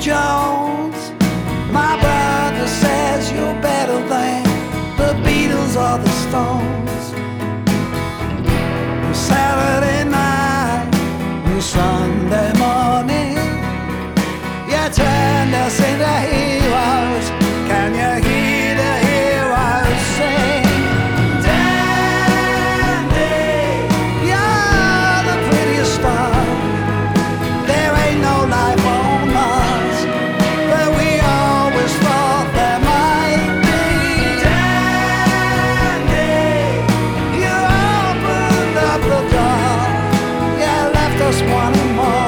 Jones. My brother says you're better than the Beatles or the Stones. Saturday night and Sunday morning, you turned us into heroes. Can you hear the heroes sing? Dandy, you're the prettiest star. There ain't no life on Mars, but we always thought there might be. Dandy, you opened up the door, you left us wanting more.